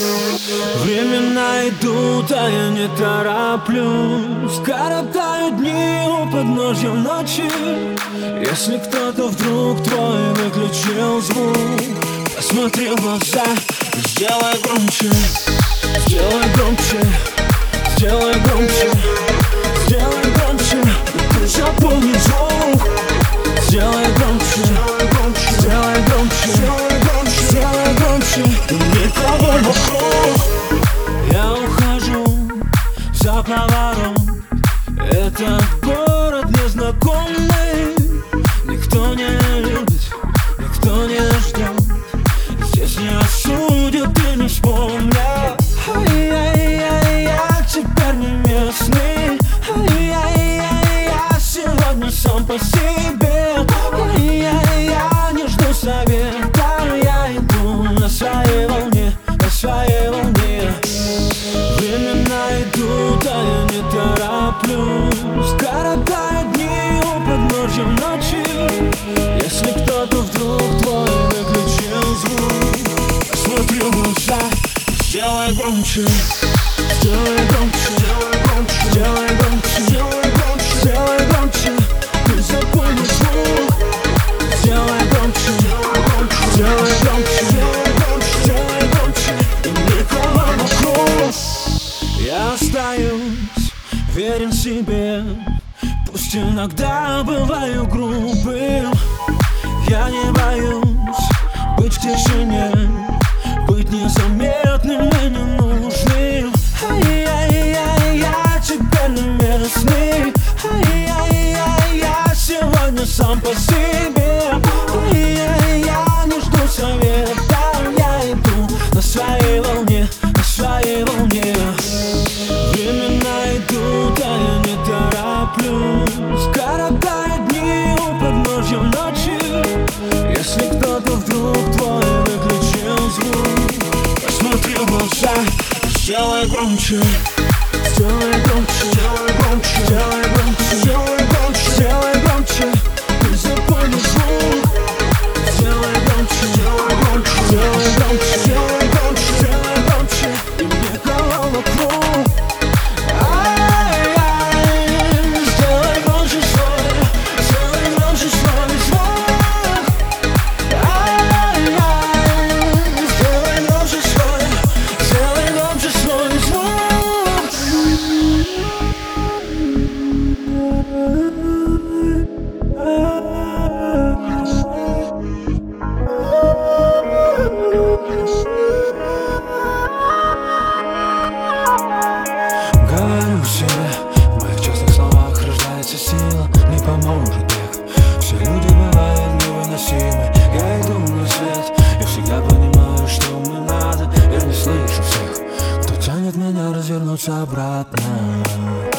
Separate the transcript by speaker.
Speaker 1: Времена идут, а я не тороплюсь. Коротаю дни у подножья ночи. Если кто-то вдруг твой выключил звук, посмотри в глаза, сделай громче, сделай громче, сделай громче, сделай громче. Ты запомни звук. Сделай громче, сделай громче, сделай громче. Никого вокруг. Я ухожу за поворот. Этот город незнакомый. Никто не любит, никто не ждет. Здесь не осудят и не вспомнят. Ай-яй-яй, я теперь не местный. Ай-яй-яй, я сегодня сам по себе. Я не жду совета, я иду на своей волне, на своей волне. Времена идут, а я не тороплюсь. Коротаю дни у подножья ночи. Если кто-то вдруг твой выключил звук, посмотри в глаза, сделай громче, сделай громче, сделай громче, сделай громче, сделай громче. Ты запомни звук. Сделай громче, сделай громче, сделай громче. И никого вокруг. Я остаюсь верен себе. Пусть иногда бываю грубым. Я не боюсь быть в тишине, быть незаметным и ненужным. Ай-яй-яй, я теперь не местный. Ай-яй-яй, я сегодня сам по себе. Я не жду совета, я иду на своей волне, на своей волне. Времена идут, а я не тороплюсь. Коротаю дни у подножья ночи. Если кто-то вдруг твой выключил звук, посмотри в глаза, сделай громче, сделай громче, сделай громче, сделай громче, сделай громче, сделай громче. Ты запомни звук. Сделай громче, сделай громче, сделай громче, сделай громче, сделай громче. И никого вокруг. Ай-яй, сделай громче свой, сделай громче свой звук. Ай-яй, сделай громче свой, сделай громче свой звук. Говорю себе, в моих честных словах рождается сила. Не поможет век, все люди бывают невыносимы. Я иду на свет, я всегда понимаю, что мне надо. Я не слышу всех, кто тянет меня развернуться обратно.